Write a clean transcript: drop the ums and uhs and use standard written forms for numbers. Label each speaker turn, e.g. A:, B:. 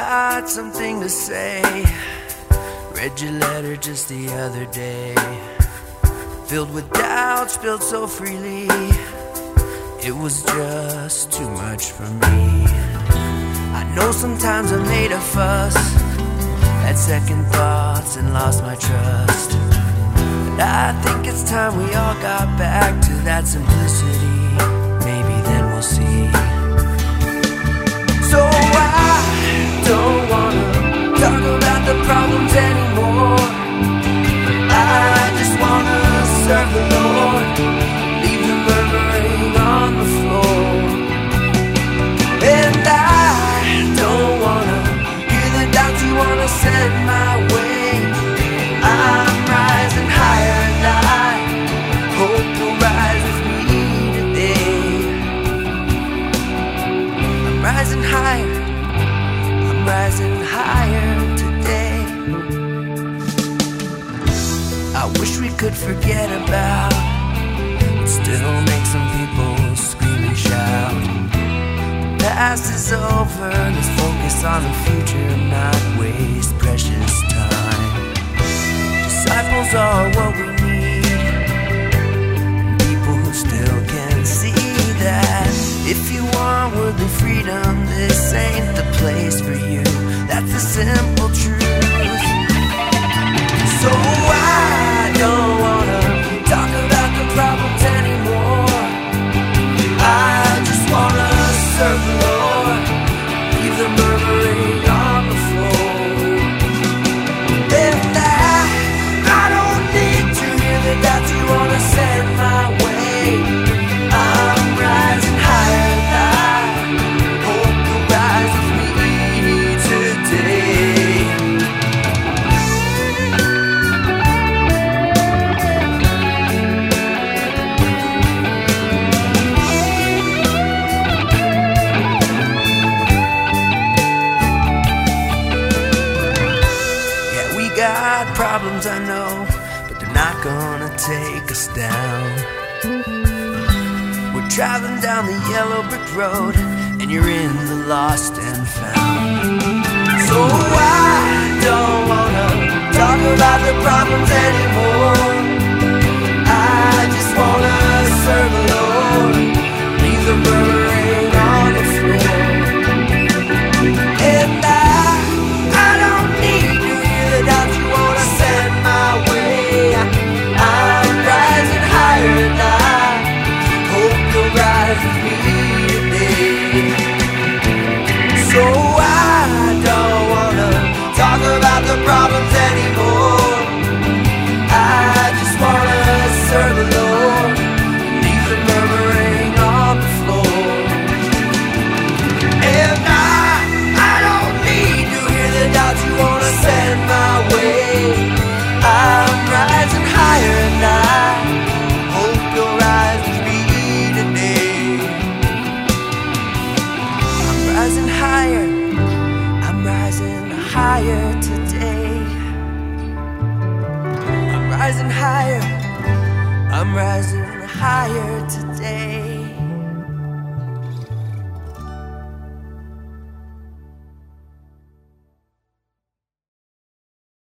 A: got something to say. Read your letter just the other day, filled with doubt, spilled so freely. It was just too much for me. I know sometimes I made a fuss, had second thoughts and lost my trust. But I think it's time we all got back to that simplicity. Maybe then we'll see. So I don't wanna talk about the problems anymore. I just wanna serve the Lord, leave them murmuring on the floor. And I don't wanna hear the doubts you wanna send my way. I'm rising higher and I hope you'll rise with me today. I'm rising higher, I'm rising higher today. I wish we could forget about, but still make some people scream and shout. The past is over, let's focus on the future, not waste precious time. Disciples are what we need, people who still can see that if you want worldly freedom, this ain't the place for you. That's the simple truth. So I don't wanna talk about the problems anymore. I just wanna serve the Lord, leave them murmuring on the floor. And I don't need to hear the doubts you wanna send my way. I'm rising higher and I hope you'll rise with me today. Got problems, I know, but they're not gonna take us down. We're traveling down the yellow brick road, and you're in the lost and found. So I don't wanna talk about the problems anymore. I just wanna serve the Lord, leave the murmuring on the floor. And I don't need to hear the doubts you wanna send my way. I'm rising higher and I hope you'll rise with me today. So I don't wanna talk about the problems anymore. I just wanna serve the Lord, leave the murmuring on the floor. And I don't need to hear the doubts you wanna send my way. I'm rising higher and I hope you'll rise with me today. I'm rising higher, I'm rising higher today. I'm rising higher, I'm rising higher today.